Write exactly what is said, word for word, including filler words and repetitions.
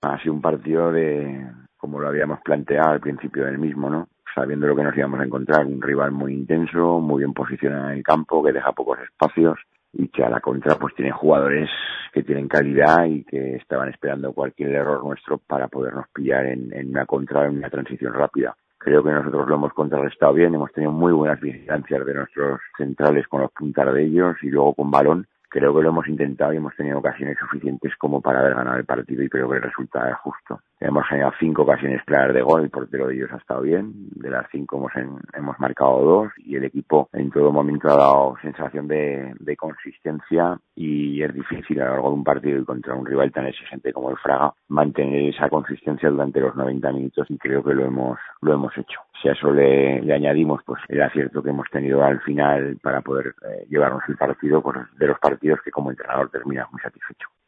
Ha sido un partido de, como lo habíamos planteado al principio del mismo, ¿no? Sabiendo lo que nos íbamos a encontrar, un rival muy intenso, muy bien posicionado en el campo, que deja pocos espacios y que a la contra pues tiene jugadores que tienen calidad y que estaban esperando cualquier error nuestro para podernos pillar en, en una contra, en una transición rápida. Creo que nosotros lo hemos contrarrestado bien, hemos tenido muy buenas vigilancias de nuestros centrales con los puntas de ellos y luego con balón. Creo que lo hemos intentado y hemos tenido ocasiones suficientes como para haber ganado el partido y creo que el resultado es justo. Hemos generado cinco ocasiones claras de gol, el portero de ellos ha estado bien, de las cinco hemos, en, hemos marcado dos y el equipo en todo momento ha dado sensación de, de consistencia y es difícil a lo largo de un partido y contra un rival tan exigente como el Fraga mantener esa consistencia durante los noventa minutos y creo que lo hemos, lo hemos hecho. Si a eso le, le añadimos pues el acierto que hemos tenido al final para poder eh, llevarnos el partido, pues de los partidos que como entrenador terminas muy satisfecho.